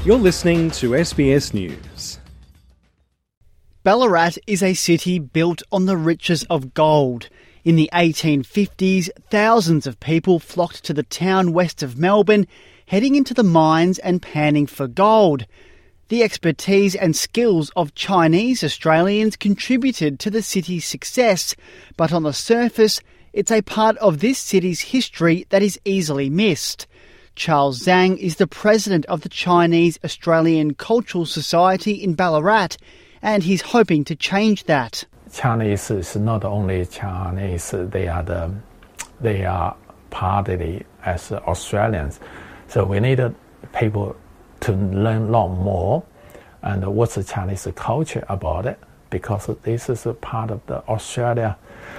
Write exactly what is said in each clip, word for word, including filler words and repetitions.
You're listening to S B S News. Ballarat is a city built on the riches of gold. In the eighteen fifties, thousands of people flocked to the town west of Melbourne, heading into the mines and panning for gold. The expertise and skills of Chinese Australians contributed to the city's success, but on the surface, it's a part of this city's history that is easily missed. Charles Zhang is the president of the Chinese Australian Cultural Society in Ballarat, and he's hoping to change that. Chinese is not only Chinese, they are the, they are partly as Australians. So we need people to learn a lot more and what's the Chinese culture about it, because this is a part of the Australia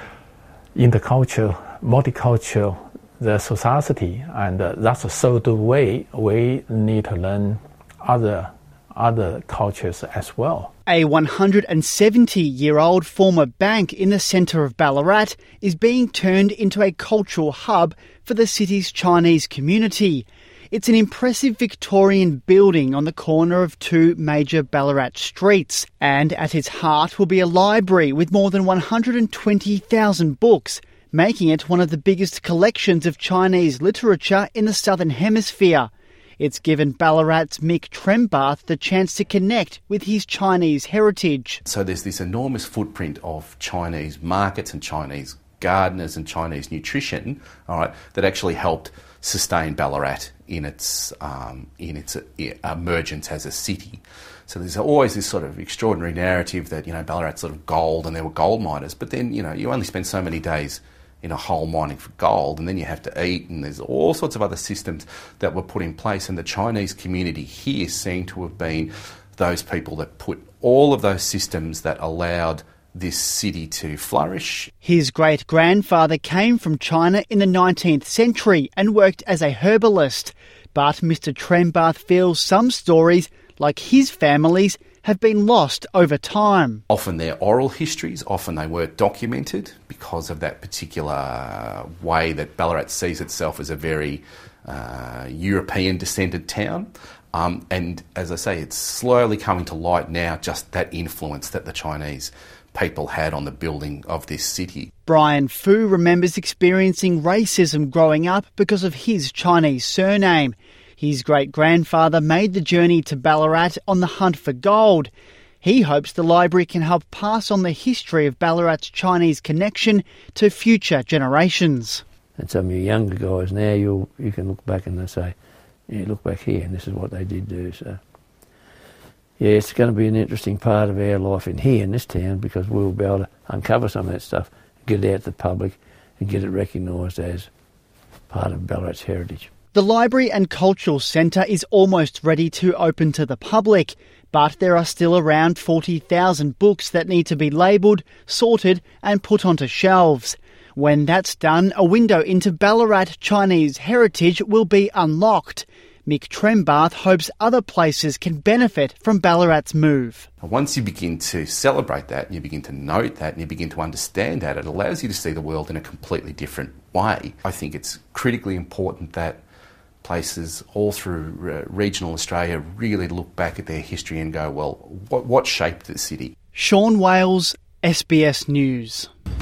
intercultural, multicultural the society, and uh, that's so the way we need to learn other other cultures as well. A one hundred seventy-year-old former bank in the centre of Ballarat is being turned into a cultural hub for the city's Chinese community. It's an impressive Victorian building on the corner of two major Ballarat streets, and at its heart will be a library with more than one hundred twenty thousand books, making it one of the biggest collections of Chinese literature in the Southern Hemisphere. It's given Ballarat's Mick Trembath the chance to connect with his Chinese heritage. So there's this enormous footprint of Chinese markets and Chinese gardeners and Chinese nutrition, all right, that actually helped sustain Ballarat in its um, in its emergence as a city. So there's always this sort of extraordinary narrative that, you know, Ballarat's sort of gold and there were gold miners, but then, you know, you only spend so many days in a hole mining for gold, and then you have to eat, and there's all sorts of other systems that were put in place, and the Chinese community here seem to have been those people that put all of those systems that allowed this city to flourish. His great-grandfather came from China in the nineteenth century and worked as a herbalist, but Mister Trembath feels some stories, like his family's, have been lost over time. Often they're oral histories, often they weren't documented because of that particular way that Ballarat sees itself as a very uh, European-descended town. Um, and as I say, it's slowly coming to light now, just that influence that the Chinese people had on the building of this city. Brian Fu remembers experiencing racism growing up because of his Chinese surname. His great-grandfather made the journey to Ballarat on the hunt for gold. He hopes the library can help pass on the history of Ballarat's Chinese connection to future generations. And some of you younger guys now, you'll, you can look back and they say, yeah, look back here, and this is what they did do. So, yeah, it's going to be an interesting part of our life in here in this town, because we'll be able to uncover some of that stuff, get it out to the public and get it recognised as part of Ballarat's heritage. The Library and Cultural Centre is almost ready to open to the public, but there are still around forty thousand books that need to be labelled, sorted and put onto shelves. When that's done, a window into Ballarat Chinese heritage will be unlocked. Mick Trembath hopes other places can benefit from Ballarat's move. Once you begin to celebrate that, and you begin to note that, and you begin to understand that, it allows you to see the world in a completely different way. I think it's critically important that places all through uh, regional Australia really look back at their history and go, well, what, what shaped the city? Sean Wales, S B S News.